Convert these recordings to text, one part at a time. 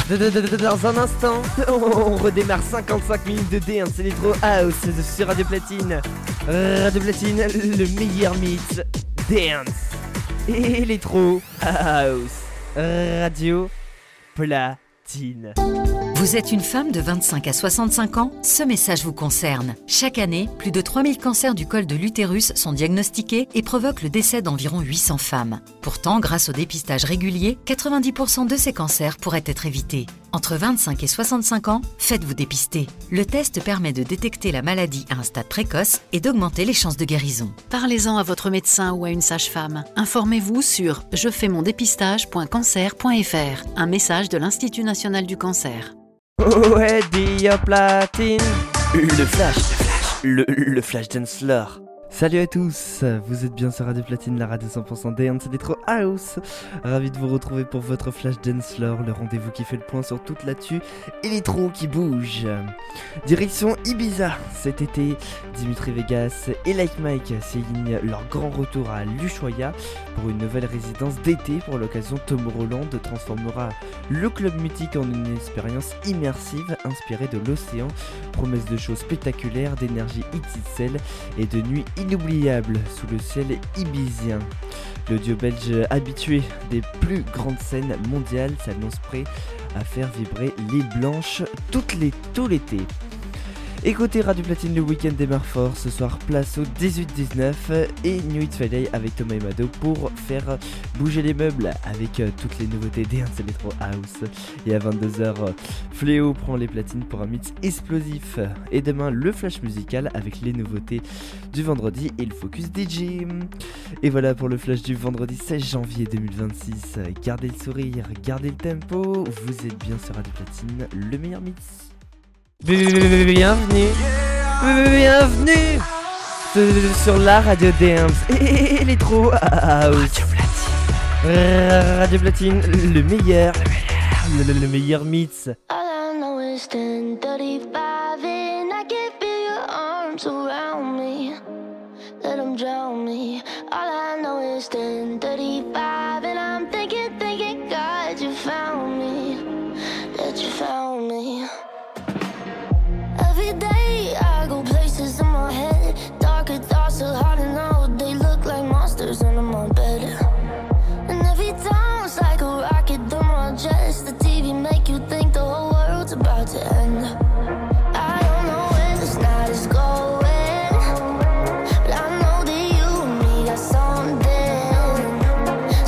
Dans un instant, on redémarre 55 minutes de dance Electro House sur Radio Platine. Radio Platine, le meilleur mix dance Electro House. Radio Platine. Vous êtes une femme de 25 à 65 ans? Ce message vous concerne. Chaque année, plus de 3000 cancers du col de l'utérus sont diagnostiqués et provoquent le décès d'environ 800 femmes. Pourtant, grâce au dépistage régulier, 90% de ces cancers pourraient être évités. Entre 25 et 65 ans, faites-vous dépister. Le test permet de détecter la maladie à un stade précoce et d'augmenter les chances de guérison. Parlez-en à votre médecin ou à une sage-femme. Informez-vous sur jefaimondepistage.cancer.fr. Un message de l'Institut national du cancer. Ouais, Radio Platine. Le flash dance floor. Salut à tous, vous êtes bien sur Radio Platine, la radio 100% dance Electro House. Ravi de vous retrouver pour votre flash dance floor, le rendez-vous qui fait le point sur toute l'actu électro qui bouge. Direction Ibiza cet été, Dimitri Vegas et Like Mike signent leur grand retour à l'Ushuaïa pour une nouvelle résidence d'été. Pour l'occasion, Tomorrowland transformera le club mythique en une expérience immersive inspirée de l'océan, promesse de shows spectaculaires, d'énergie XXL et de nuits inoubliable sous le ciel ibizien. Le duo belge habitué des plus grandes scènes mondiales s'annonce prêt à faire vibrer l'île blanche tout l'été. Écoutez Radio Platine, le week-end démarre fort. Ce soir, place au 18-19 et New Hit Friday avec Thomas et Mado pour faire bouger les meubles avec toutes les nouveautés Dance Electro House. Et à 22h, Fléau prend les platines pour un mix explosif. Et demain, le flash musical avec les nouveautés du vendredi et le Focus DJ. Et voilà pour le flash du vendredi 16 janvier 2026. Gardez le sourire, gardez le tempo. Vous êtes bien sur Radio Platine, le meilleur mix. Bienvenue sur la radio dance et Electro House. Radio Platine, le meilleur mix. All I know is 10:35 and I can feel your arms around me. Let them drown me. All I know is 10:35 and I'm thinking, God, you found me. That you found me. Every day I go places in my head. Darker thoughts are hard to know. They look like monsters under my bed. And every time it's like a rocket through my chest. The TV make you think the whole world's about to end. I don't know where this night is going, but I know that you and me got something.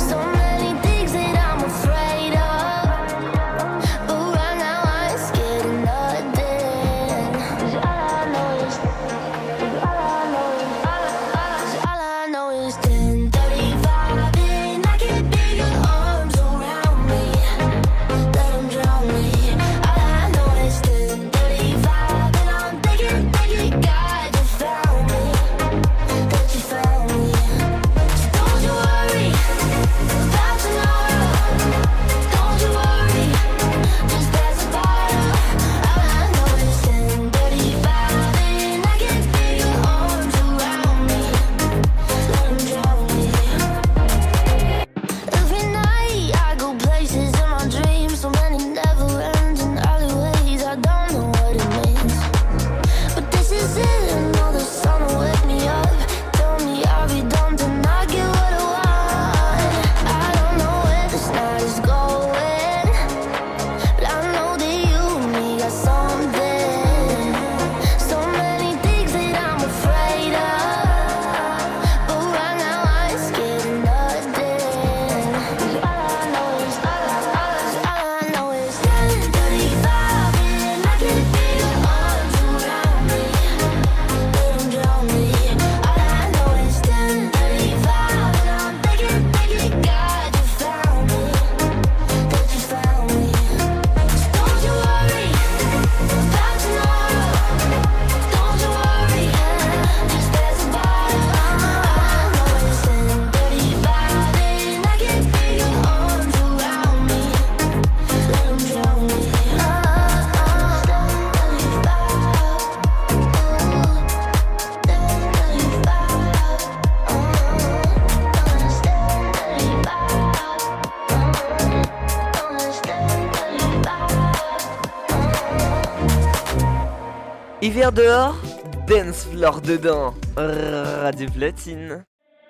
Hiver dehors, dance floor dedans. Radio Platine.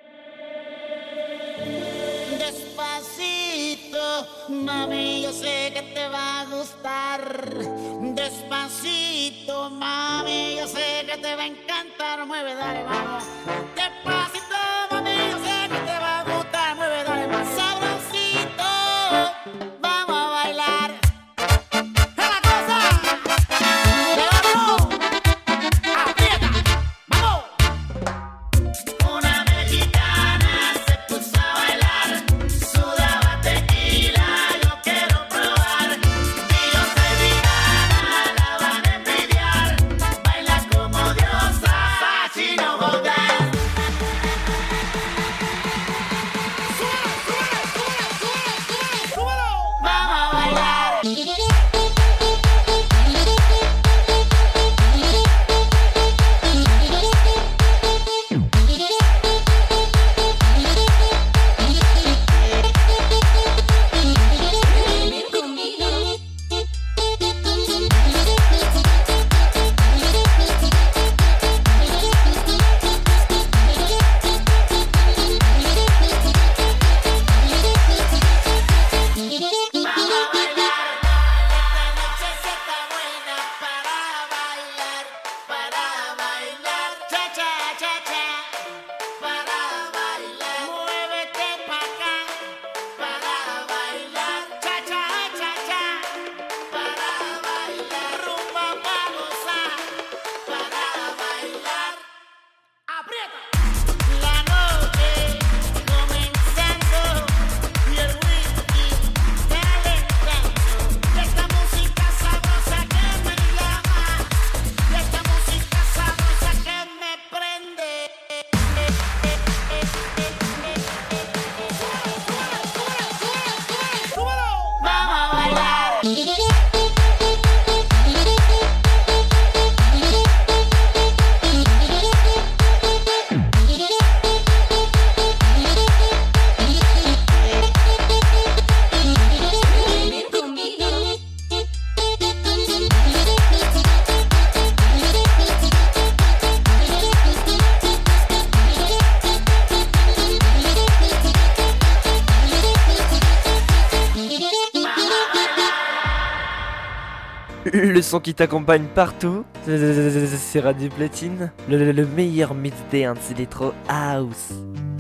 Despacito, mami, yo sé que te va a gustar. Despacito, mami, yo sé que te va a encantar. Mueve, dale, vamos. Despacito, mami, yo sé que te va a gustar. Mueve, dale, vamos. Sabrosito, vamos a bailar. ¡Es la cosa! ¡Llévatelo! ¡Aprieta! ¡Vamos! Una mexicana se puso a bailar, sudaba tequila, yo quiero probar. Y yo soy vegana, la van a envidiar. Baila como diosa, así no volver. ¡Súbelo, súbelo, súbelo, súbelo, súbelo! ¡Vamos a bailar! Le son qui t'accompagne partout, c'est Radio Platine, le meilleur mix dance électro house.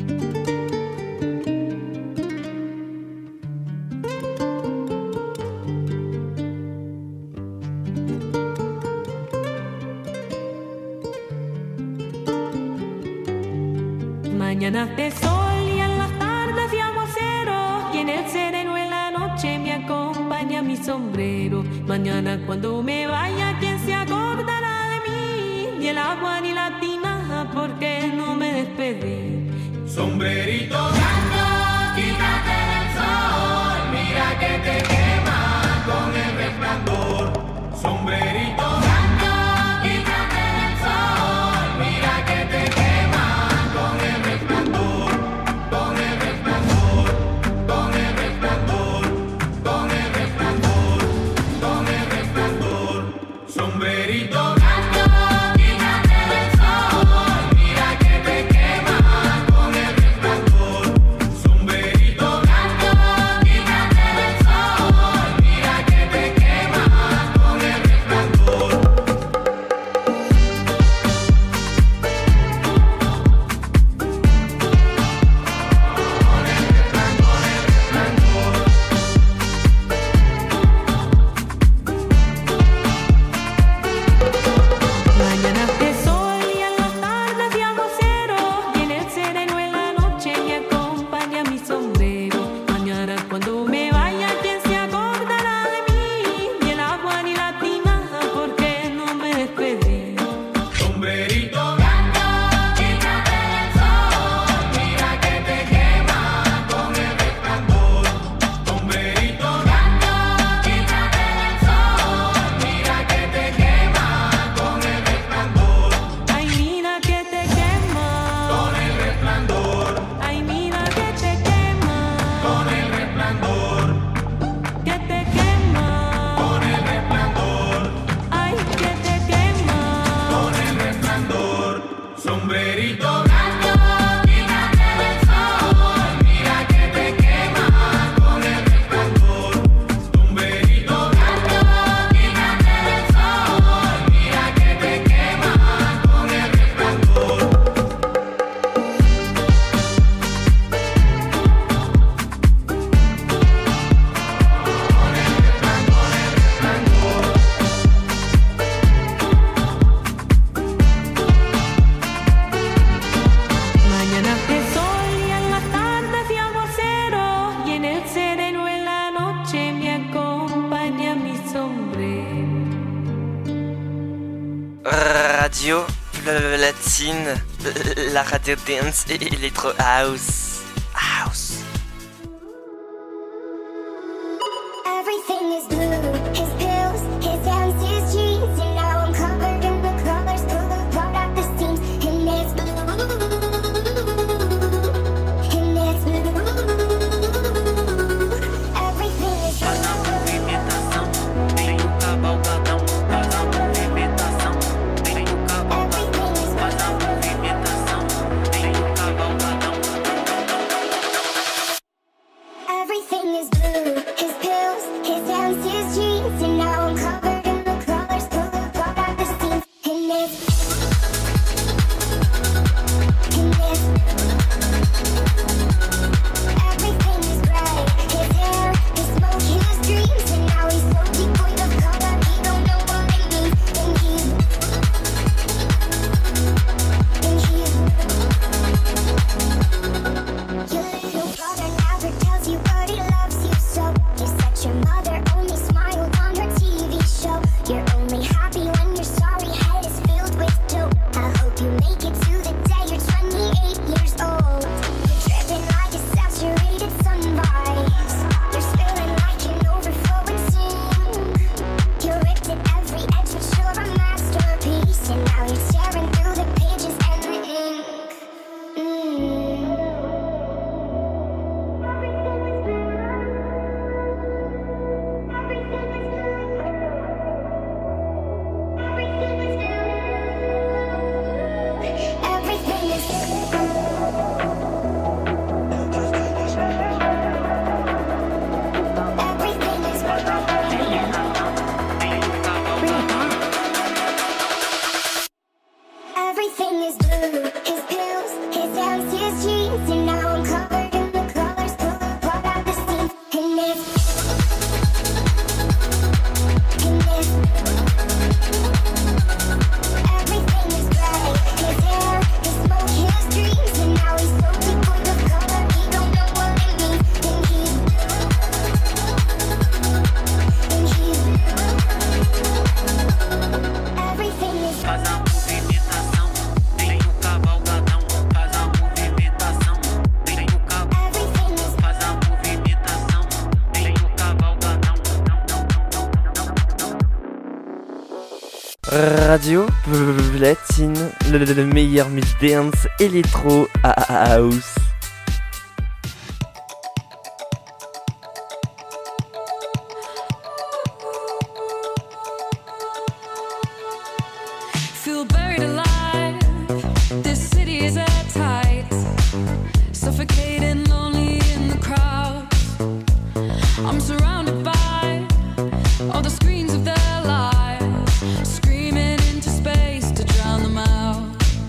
Mañana hace sol y en las tardes de aguacero, y en el sereno en la noche me acompaña mi sombrero. Mañana cuando me vaya, ¿quién se acordará de mí? Ni el agua ni la tinaja, porque no me despedí. Sombrerito blanco, quítate del sol, mira que te quema con el resplandor. Sombrerito blanco, quítate del sol, mira que te quema con el resplandor, con el resplandor, con el resplandor, con el resplandor, con el resplandor. Sombrerito blanco, quítate del sol, mira que te quema con el resplandor. sombrerito blanco, quítate del sol, mira que te quema con el resplandor. Sombrerito blanco, quítate del sol, mira que te quema con el resplandor. Mañana de sol y en las tardes de aguacero, y en el sereno en la noche me acompaña mi sombrero. Radio Platine, la radio dance et électro house. House. Everything is blue, his pills, his hands, his jeans, and now I'm covered in the colors, pulled apart at the seams, and it's blue, and it's blue. Everything is blue. Everything is blue, his pills, his hands, his jeans, and now I'm covered in the colors, pulled apart at the seams, and it's everything is gray, his hair, his smoke, his dreams, and now he's so devoid of color, he don't know what it means, and he's your little brother never tells you but he loves you so. You said your mother only smiled on her TV show. You're only happy when your sorry head is filled with dope. I hope you make it to the day you're 28 years old. You're dripping like a saturated sunrise. You're spilling like an overflowing sink. You're ripped at every edge but you're a masterpiece. And now you're tearing through the pages and the ink. Everything is everything is everything is blue. His pills, his hands, his jeans, and now I'm covered in the colors, pulled apart at the seams, and it's everything is gray. His hair, his smoke, his dreams, and now he's so devoid of color, he don't know what it means, and he's everything is Faz a movimentação, vem no cavalgadão. Faz a movimentação, vem no cavalgadão. everything is Faz a movimentação, vem no cavalgadão. Radio Platine, le meilleur mix dance électro house. Feel buried alive. This city is at tight, suffocating, lonely in the crowd. I'm surrounded by all the screens of their lives, screaming into space to drown them out.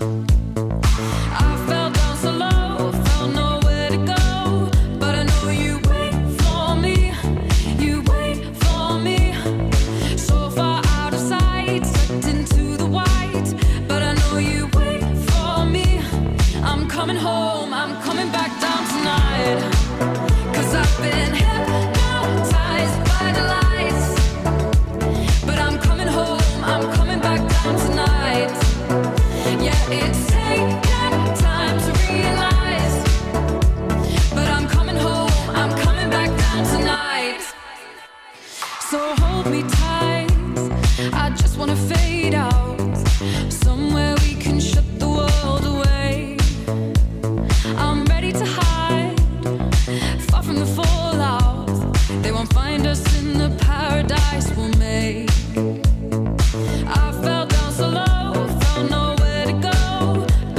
I fell down so low, felt nowhere to go, but I know you wait for me, you wait for me. So far out of sight, sucked into the white, but I know you wait for me. I'm coming home, I'm coming back down tonight, 'cause I've been hypnotized by the lights. But I'm coming home, I'm coming back down tonight. Yeah, it's taken time to realize, but I'm coming home, I'm coming back down tonight. So hold me tight, I just wanna fade out, somewhere we can shut the world away. I'm ready to hide, far from the fallout. They won't find us in the paradise we'll make. I fell down so low, felt nowhere to go,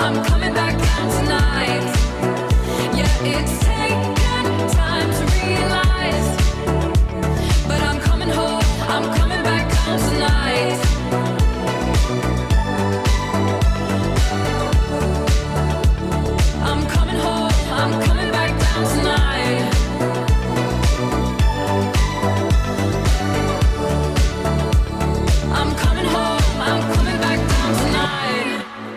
I'm coming back down tonight. Yeah, it's taken time to realize, but I'm coming home, I'm coming back down tonight. I'm coming home, I'm coming back down tonight. I'm coming home, I'm coming back down tonight.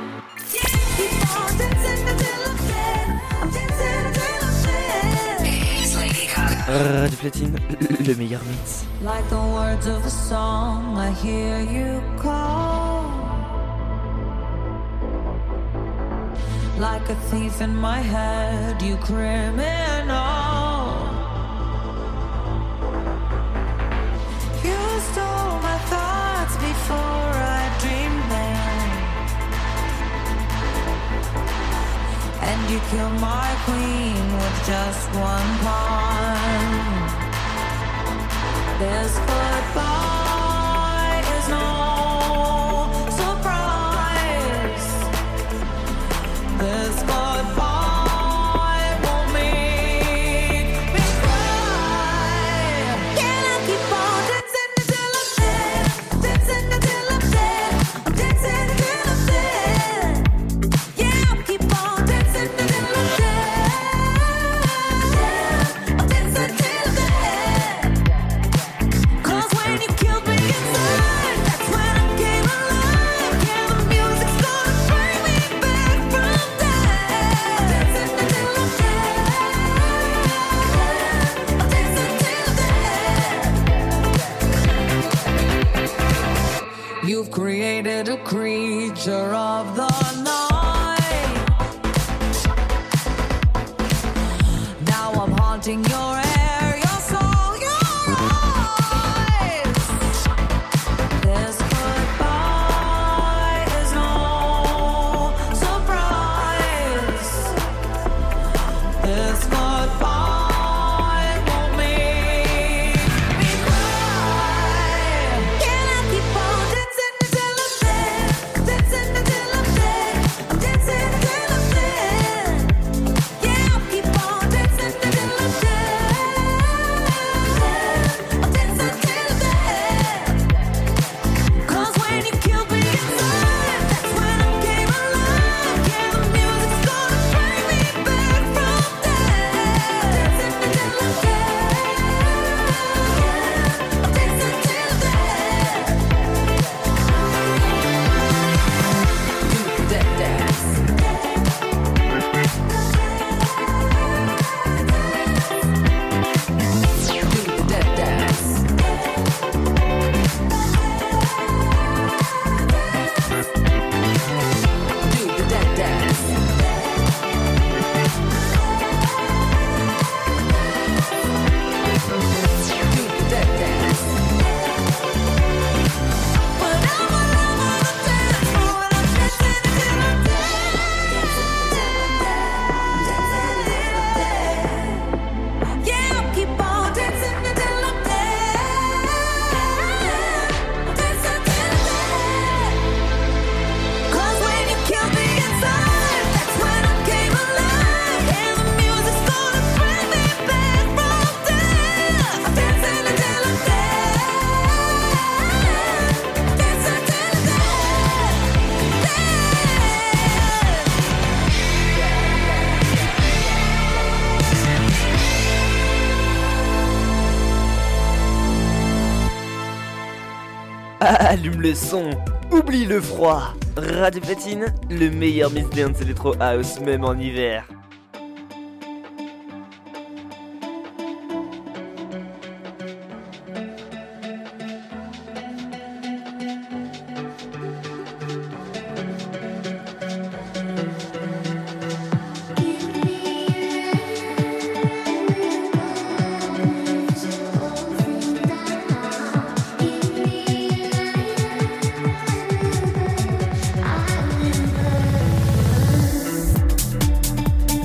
Radio Platine, le meilleur mix. Like the words of a song, I hear you call. Like a thief in my head, you criminal. You stole my thoughts before I dreamed them, and you killed my queen with just one pawn. This goodbye is no surprise. This goodbye won't make me cry. Can I keep on dancing until I'm dead? Dancing until I'm dead. I'm dancing until I'm dead. Yeah, I'll keep on dancing until I'm dead. I'm dancing till I'm dead. 'Cause when you killed me inside, that's when I came alive. Yeah, the music's gonna bring me back from death. Dancing until I'm dead. I'm dancing till I'm dead. You've created a creature of the night. Now I'm haunting your air, your soul, your eyes. This goodbye is no surprise. This goodbye won't make me cry. Can I keep on dancing until I'm dead? Dancing until I'm dead. I'm dancing until I'm dead. Yeah, I'll keep on dancing until I'm dead. I'm dancing till I'm dead. 'Cause when you killed me inside, that's when I came alive. Yeah, the music's gonna bring me back from death. Dancing until I'm dead. I'm dancing till I'm dead. Do that dance. Do that dance. Do that dance. Do that dance. But I'm all over the dance floor and I'm dancing until I'm dead. Yeah, I'll keep on dancing until I'm dead. Dancing till I'm dead. 'Cause when you killed me inside, that's when I came alive. And the music's gonna bring me back from death. I'm dancing until I'm dead. Dancing till I'm dead. Allume le son, oublie le froid. Radio Platine, le meilleur mix dance electro house même en hiver. I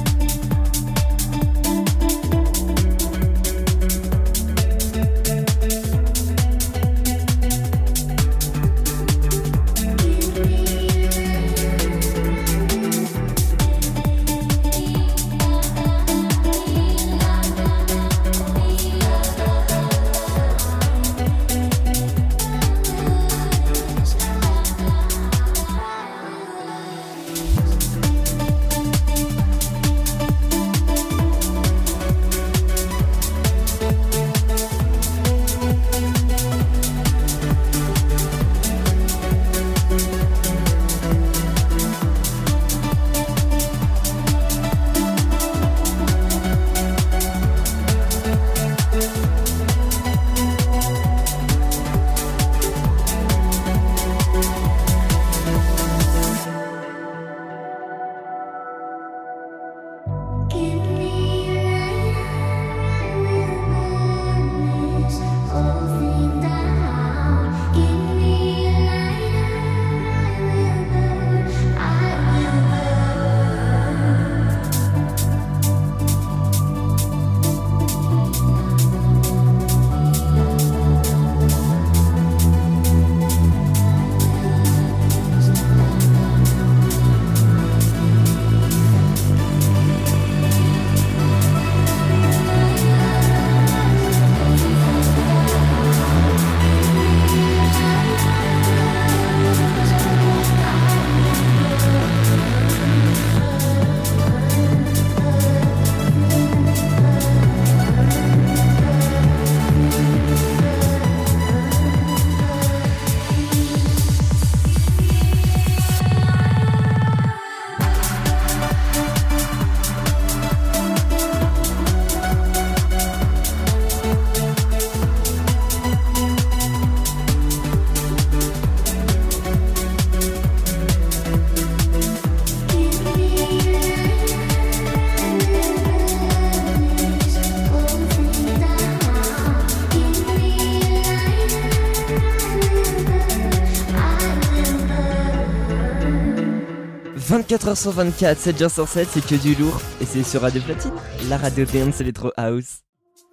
24h sur 24, 7 jours sur 7, c'est que du lourd. Et c'est sur Radio Platine, la radio Dance Electro House.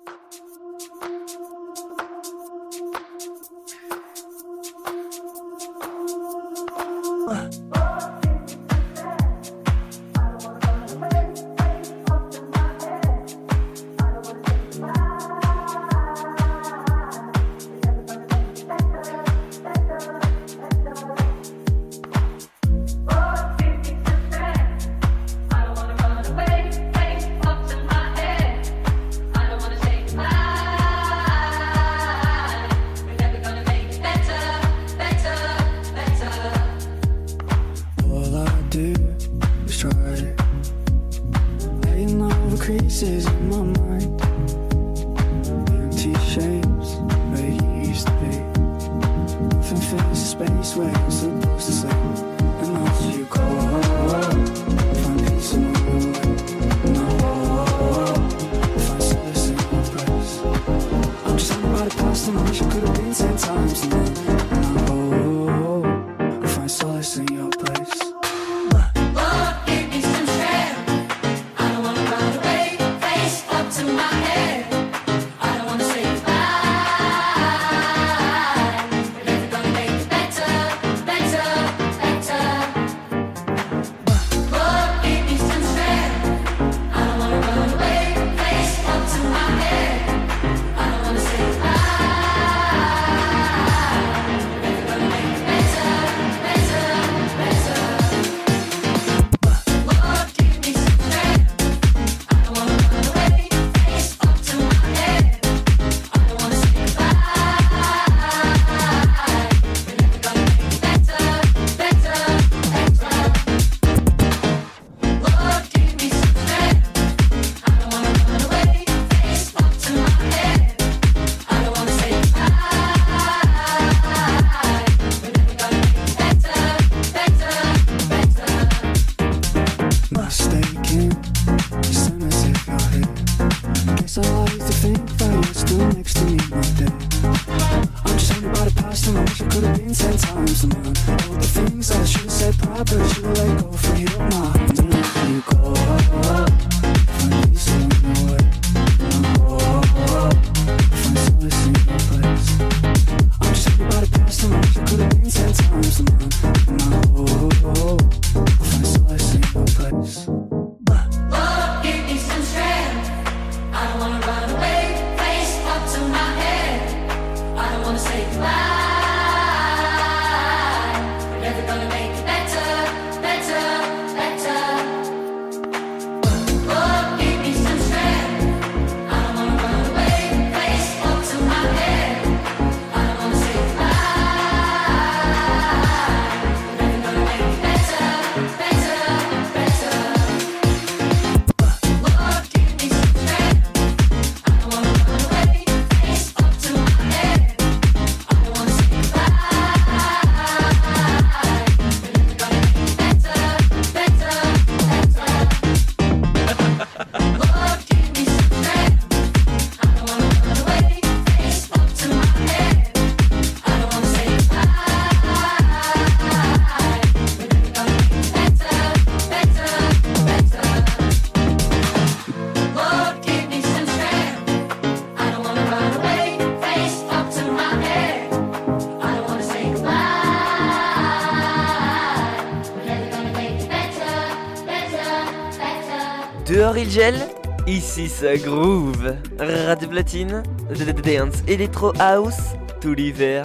Dehors il gèle, ici ça groove. Radio Platine, Dance Electro House, tout l'hiver.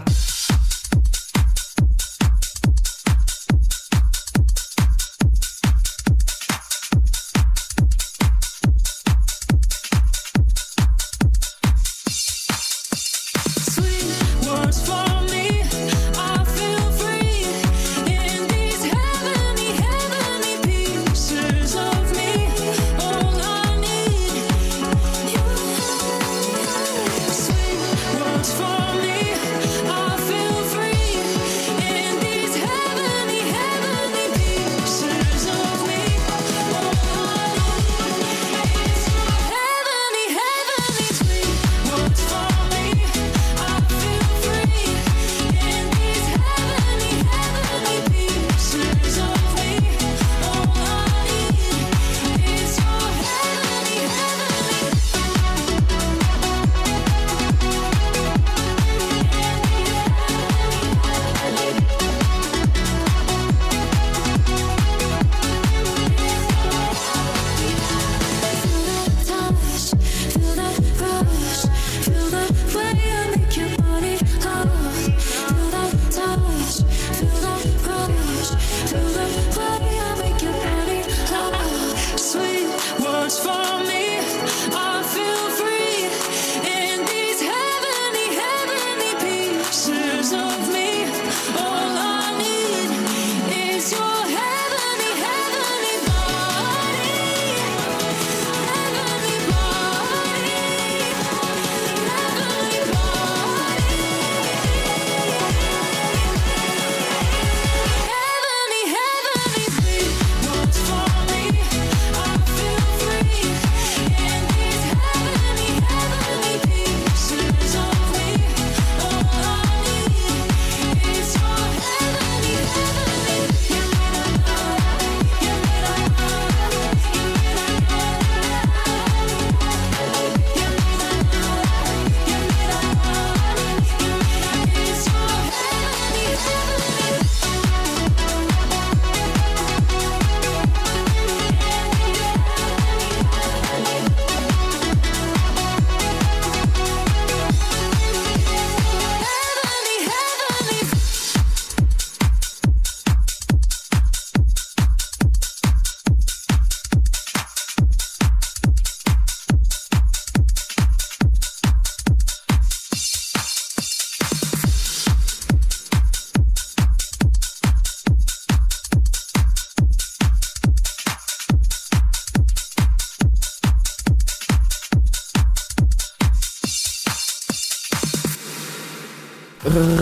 For me, I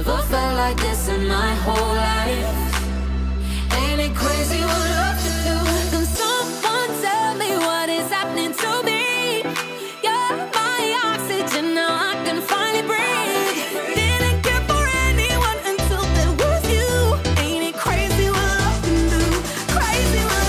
never felt like this in my whole life. Ain't it crazy what love can do? Can someone tell me what is happening to me? You're my oxygen, now I can finally breathe. Didn't care for anyone until there was you. Ain't it crazy what love can do? Crazy what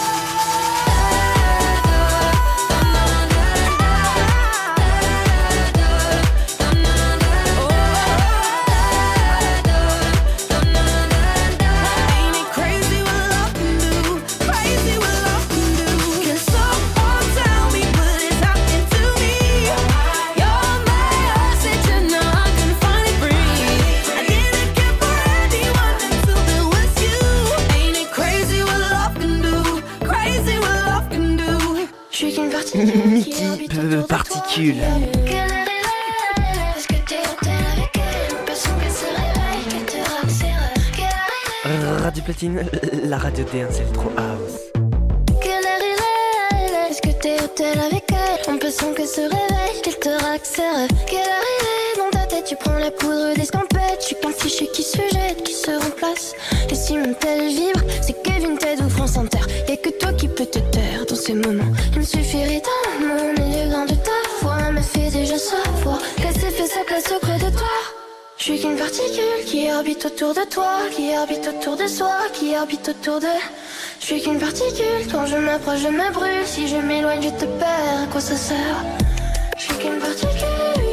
Ain't it crazy what love can do? Crazy what love can do? Can someone tell me what is happening to me? You're my oxygen, now I can finally breathe. I didn't care for anyone until there was you. Ain't it crazy what love can do? Crazy what love can do? Je suis qu'une particule qui Mickey orbite autour de toi. Particule. Quelle heure il est? Est-ce que t'es hôtel avec elle? L'impression qu'elle se réveille, qu'elle te raccélère. Quelle heure il est? Radio Platine, la radio D1, c'est le Trop House. Quelle heure il est? Est-ce que t'es hôtel avec elle? L'impression qu'elle se réveille, qu'elle te raccélère. Quelle heure il est? Dans ta tête tu prends la poudre d'escampette. Je suis qu'un fichier qui se jette, qui se remplace. Et si mon tel vibre, c'est Kevin Ted ou France Inter. Y'a que toi qui peux te taire dans ces moments. Il me suffirait d'un mot, mais le grain de ta voix me fait déjà savoir qu'elle s'est fait sa place auprès de toi. Je suis qu'une particule qui orbite autour de toi, qui orbite autour de soi, qui orbite autour de... Je suis qu'une particule, quand je m'approche je me brûle. Si je m'éloigne je te perds, à quoi ça sert? Je suis qu'une particule.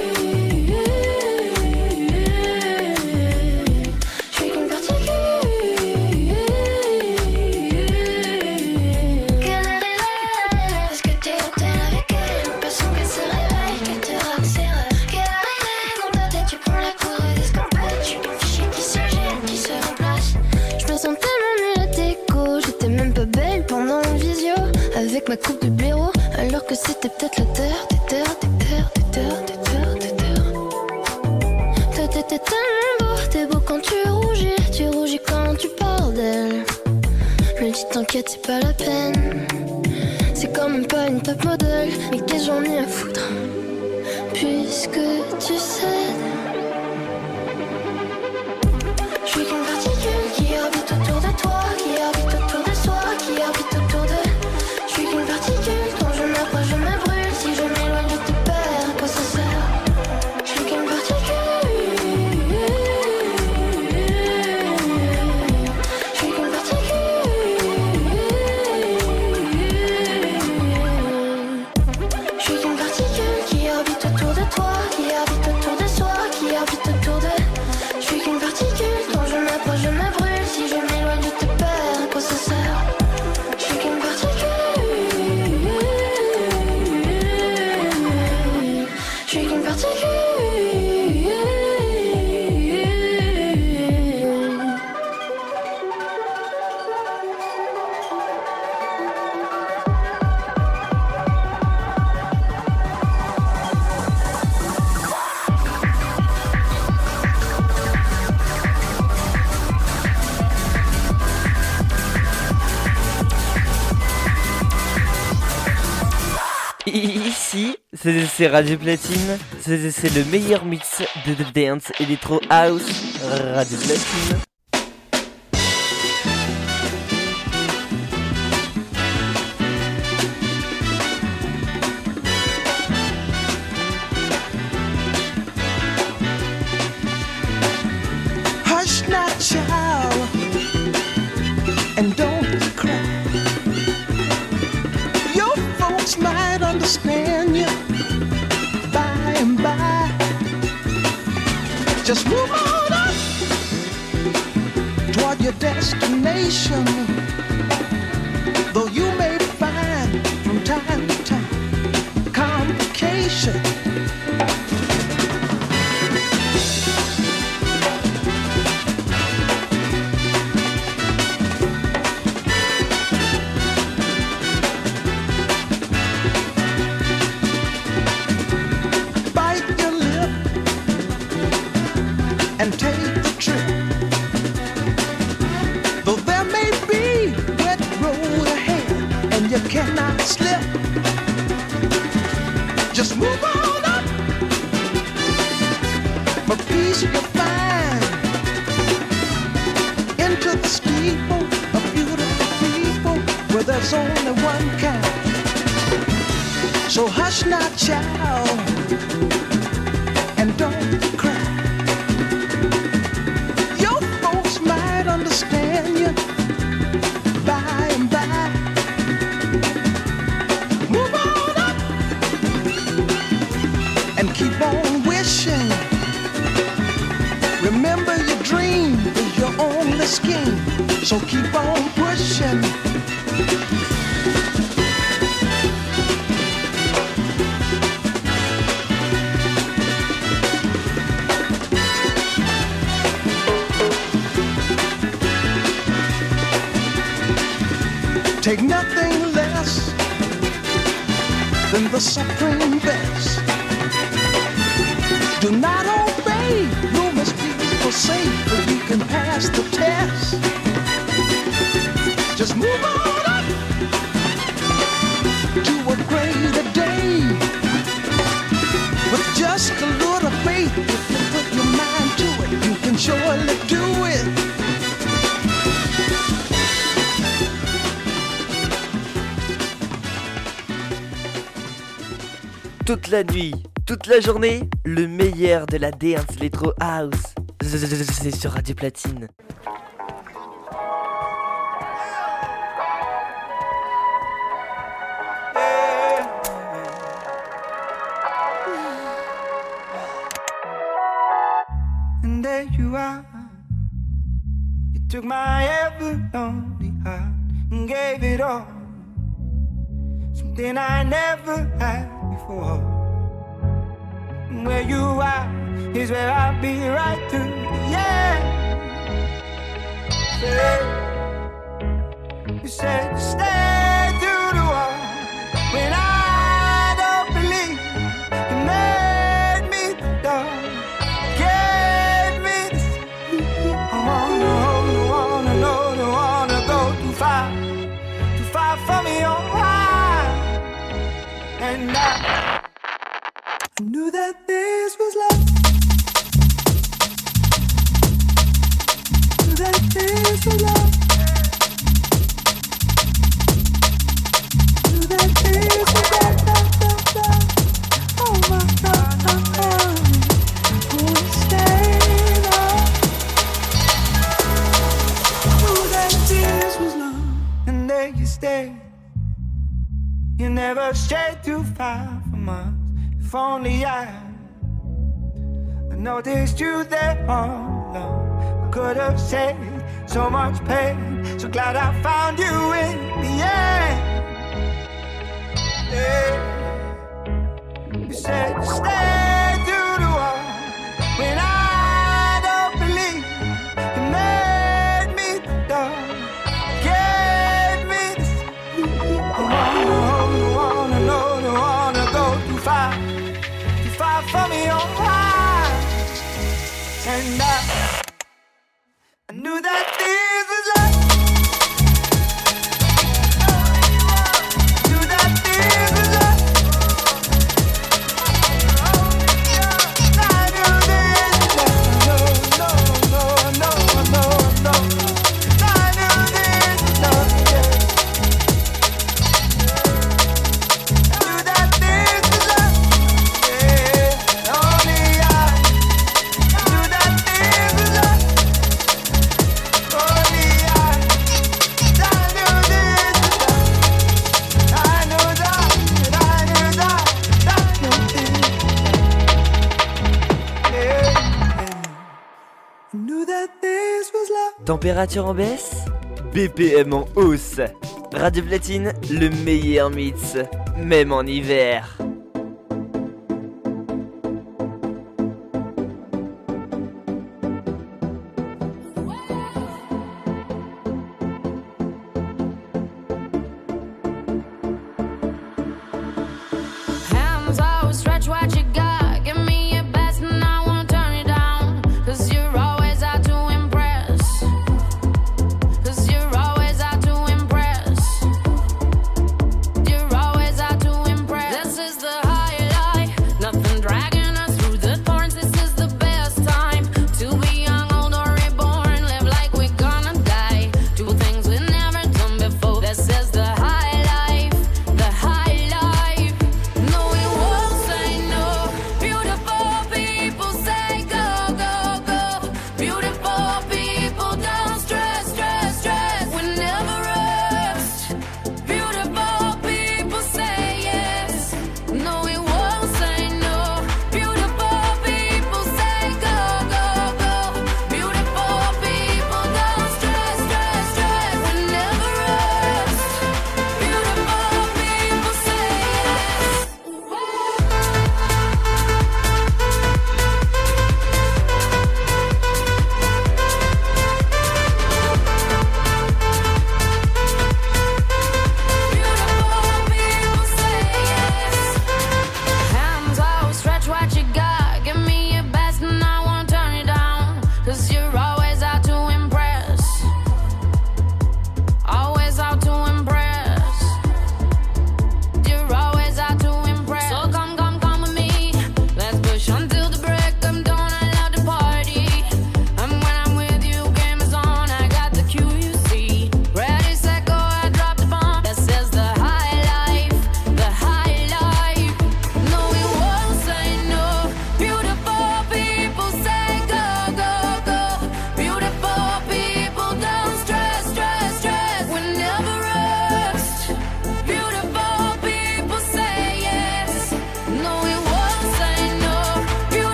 Je suis qu'une particule. Quelle heure il est? Est-ce que t'es hôtel avec elle? L'impression qu'elle se réveille, qu'elle te raccélère. Quelle heure il est? Dans ta tête tu prends la poudre d'escampette. Je suis qu'un fichier qui se jette, qui se remplace. Je me sens tellement nulle à déco. J'étais même pas belle pendant le visio. Avec ma coupe de blaireau. Alors que c'était peut-être la terre, des terres, des terres, des terres, des terres, des terres. Toi t'étais tellement beau, t'es beau quand tu rougis quand tu parles d'elle. Je me dis t'inquiète c'est pas la peine. C'est quand même pas une top modèle. Mais qu'est-ce que j'en ai à foutre? Puisque tu cèdes. Je suis qu'une particule qui orbite autour de toi, qui orbite autour de soi, qui orbite autour de... Je suis qu'une particule, quand je m'approche je me brûle. Si je m'éloigne je te perds, à quoi ça sert? Je suis qu'une particule. Je suis qu'une particule. Je suis qu'une particule qui orbite autour de toi, qui orbite autour de soi, qui orbite autour de... Je suis qu'une particule, quand je m'approche je me brûle. Si je m'éloigne je te perds, à quoi ça sert? Je suis qu'une particule. Je suis qu'une particule. Ici, c'est Radio Platine, c'est le meilleur mix de The Dance Electro House, Radio Platine. Hush now, child, and don't cry. Your folks might understand you by and by. Just move on up toward your destination. Though you may find from time to time complication. Bite your lip and take the trip. Though there may be wet road ahead and you cannot slip, just move on up. For peace you'll find there's only one kind. So hush not, child, and don't cry. Your folks might understand you by and by. Move on up and keep on wishing. Remember your dream is your only scheme, so keep on pushing. Take nothing less than the supreme best. Do not obey rumors people say, but you can pass the test. Just move on up to a greater day. With just a little faith, if you put your mind to it, you can surely do it. Toute la nuit, toute la journée, le meilleur de la dance electro house. C'est sur Radio Platine. And there you are. You took my ever lonely heart and gave it all. Something I never had before. And where you are is where I'll be right through the end. You said you stay through the war when I don't believe. You made me the dog, gave me the sleep. I wanna go too far from your heart. And I knew that this was love. Knew that this was love. Knew that this was love, love. Oh my God, won't stay love. Knew that this was love, and there you stay. You never strayed too far from us. If only I noticed you there all along, I could have saved so much pain. So glad I found you in the end. Yeah. You said you stay through the war when I don't believe. You made me the dog, gave me the sleep. I wanna go too far from your heart. And I knew that this was love. Knew that this was love. I knew this was love. No. I knew this was love. Knew that this was love. Température en baisse, BPM en hausse. Radio Platine, le meilleur mix, même en hiver. Hands out, stretch what you got. Give me your best and I won't turn it down. 'Cause you're always out to impress. 'Cause you're always out to impress. You're always out to impress. This is the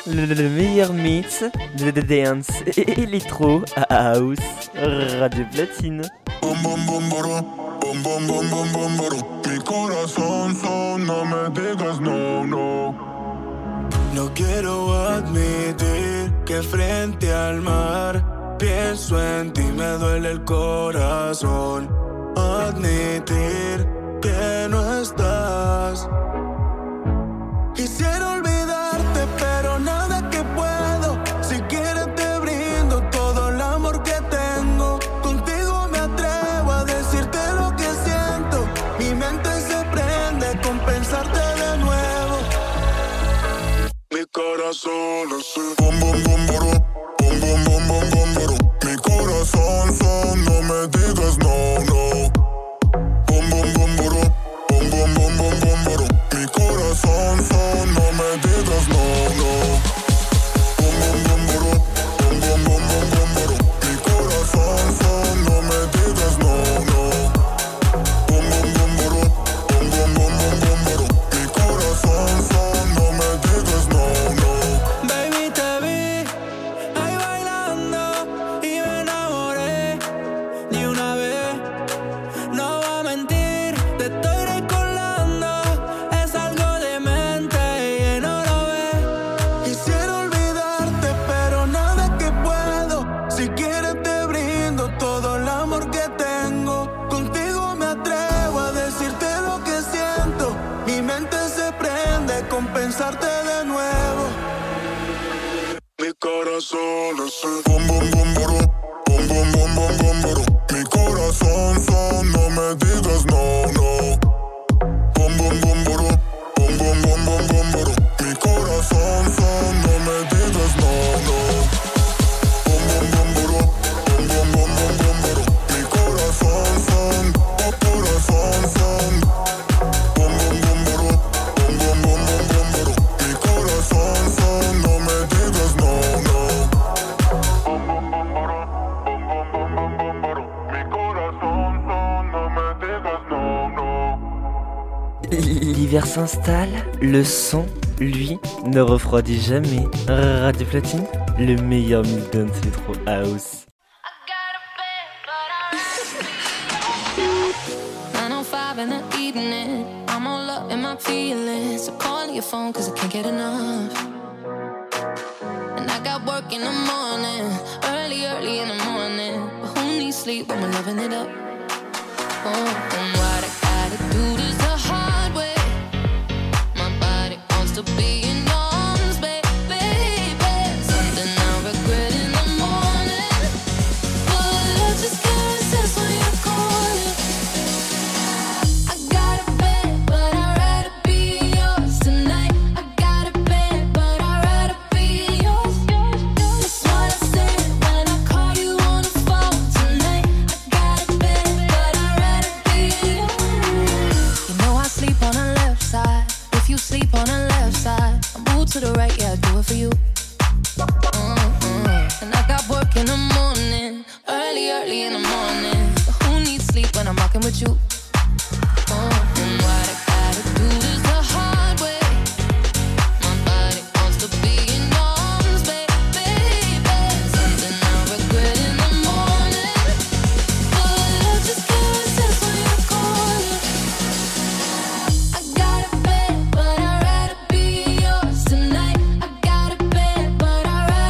le meilleur mix de dance électro house Radio Platine. Mi corazón son, no me digas no, no. No quiero admitir que frente al mar pienso en ti, me duele el corazón. Admitir que no estás. Quisiera olvidarte, pero nada que puedo. Si quieres te brindo todo el amor que tengo. Contigo me atrevo a decirte lo que siento. Mi mente se prende con pensarte de nuevo. Mi corazón así. Bom, bom, bom, boro. Bom, bom, bom, bom, bom, boro. Mi corazón son, no me digas no, no. Bom, bom, bom, boro. Bom, bom, bom, bom, bom, boro. Mi corazón son, no me digas no, no. Bom, bom, bom, boro. Bom, bom, bom, bom, bom, boro. Mi corazón son, no me digas no, no. Bom, bom, bom, boro. Bom, bom, bom, bom, bom, boro. Mi corazón son, no me digas no, no. Baby, te vi ahí bailando y me enamoré de una vez. No voy a mentir, te estoy recordando. Es algo de mente y no lo ves. Quisiera olvidarte, pero nada que puedo. Si quieres te brindo todo el amor que tengo. Contigo me atrevo a decirte lo que siento. Mi mente se prende con pensarte de nuevo. Mi corazón así. Bom, bom, bom, boro. Bom, bom, bom, bom, bom, boro. Mi corazón son, no me digas no, no. Bom, bom, bom, boro. Bom, bom, bom, bom, bom, boro. Mi corazón son, no me digas no, no. Bom, bom, bom, boro. Bom, bom, bom, bom, bom, boro. Mi corazón son, oh corazón son. Bom, bom, bom, boro. Bom, bom, bom, bom, bom, boro. Mi corazón son, no me digas no, no. Bom, bom, bom, boro. Bom, bom, bom, bom, bom, boro. Mi corazón son, no me digas no, no. L'hiver s'installe, le son, lui, ne refroidit jamais. Radio Platine, le meilleur mix dance électro house. 9:05 in the evening, I'm all up in my feelings. So calling your phone cause I can't get enough. And I got work in the morning, early in the morning. But who needs sleep when we're loving it up? Oh, and what I gotta do this the hard way. My body wants to be in arms, baby. Something I regret in the morning. But I just can't resist when you're calling. I got a bed, but I'd rather be yours tonight. I got a bed, but I'd rather be yours. That's what I said when I call you on the phone tonight. I got a bed, but I'd rather be yours. You know I sleep on the left side. If you sleep on the left side, I move to the right, yeah, I do it for you. And I got work in the morning, early in the morning. But who needs sleep when I'm rocking with you? And what I gotta do is the hard way. My body wants to be in arms, baby. Something I regret in the morning. But I just can't resist when you're calling. I got a bed, but I'd rather be yours tonight. I got a bed, but I'd rather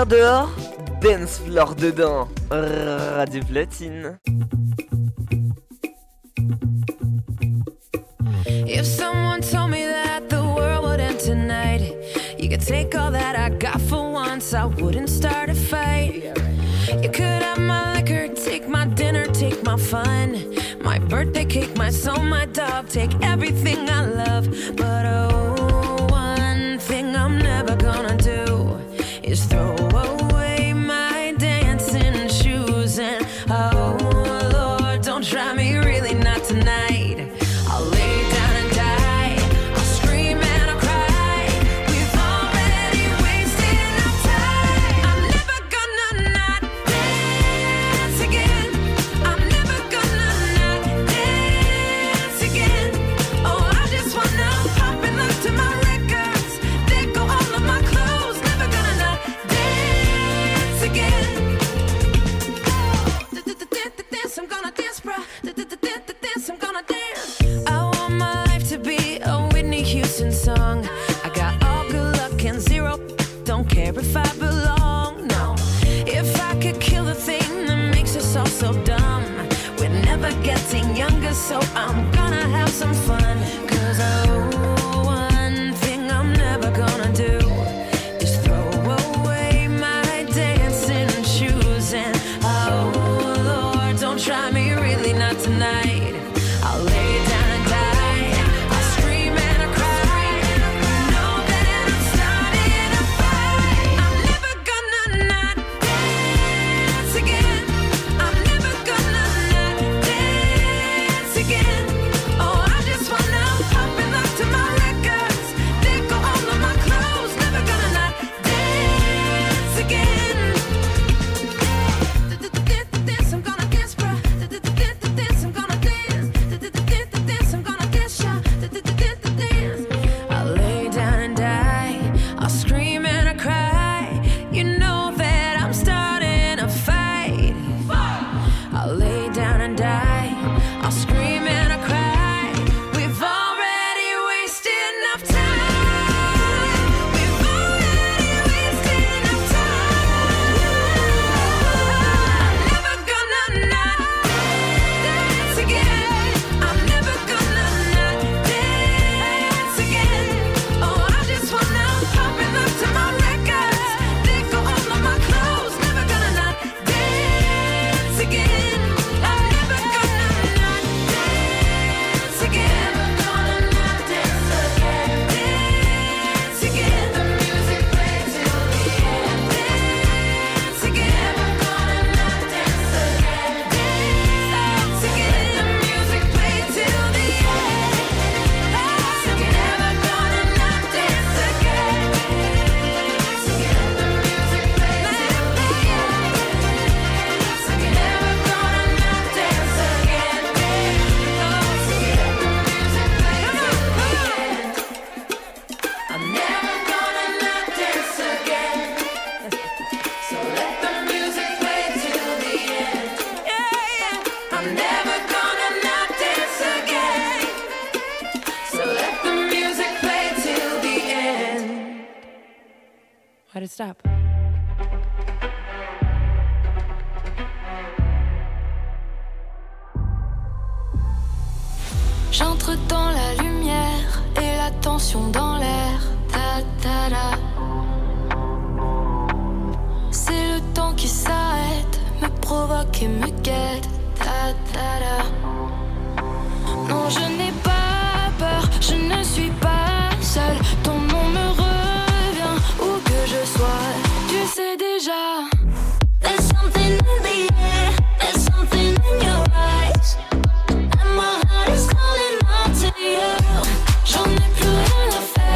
lumière dehors, dance floor dedans. Radio Platine. If someone told me that the world would end tonight, you could take all that I got for once, I wouldn't start a fight. You could have my liquor, take my dinner, take my fun, my birthday cake, my soul, my dog, take everything I love. But oh, one thing I'm never gonna do is throw away my dancing shoes. And oh Lord, don't try me, really not tonight. I'll lay down and die, I'll scream and I'll cry. We've already wasted enough time. I'm never gonna not dance again. I'm never gonna not dance again. Oh, I just wanna pop and look to my records, let go all of my clothes. Never gonna not dance again. Dance, I'm gonna dance, bruh. Dance, I'm gonna dance. I want my life to be a Whitney Houston song. I got all good luck and zero, don't care if I belong, no. If I could kill the thing that makes us all so dumb, we're never getting younger, so I'm gonna have some fun. Cause oh, one thing I'm never gonna do is throw away my dancing shoes. And oh Lord, don't try me, really not tonight. I'll lay down and die, I'll scream and I'll cry. You know that I'm starting a fight. I'm never gonna not dance again. I'm never gonna not dance again. Oh, I just wanna pop and look to my records, let go all of my clothes. Never gonna not dance again. Dance, I'm gonna dance, bruh. Dance, I'm gonna dance. Dance, I'm gonna dance, yeah. Dance. I'll lay down and die, I'll scream and I'll cry. You know that I'm starting a fight. I'll lay down and die, I'll scream and I'll cry. We've already wasted enough time. We've already wasted enough time. I'm never gonna not dance again. I'm never gonna not dance again. Oh, I just wanna pop and look to my records, let go all of my clothes. Never gonna not dance again. I'm never gonna not dance again. Never gonna not dance again. Dance again. The music plays till the end. Dance again. Never gonna not dance again. Dance again. The music plays till the end. Dance again. Never gonna not dance again. Dance again. The music plays till the end. Dance again. Never gonna not dance again. Dance again. The music plays till the end. I'm never gonna not dance again. So let the music play till the end. Yeah. I'm never gonna not dance again. So let the music play till the end. Why'd it stop? J'entre dans la lumière et la tension dans l'air. Ta ta da. C'est le temps qui s'arrête, me provoque et me guette. Ta ta da. Non, je n'ai pas peur, je ne suis pas seule. Ton nom me revient où que je sois. Tu sais déjà. There's something in the air, there's something in your eyes. And my heart is calling out to you. J'en ai plus rien à faire.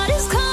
What is coming?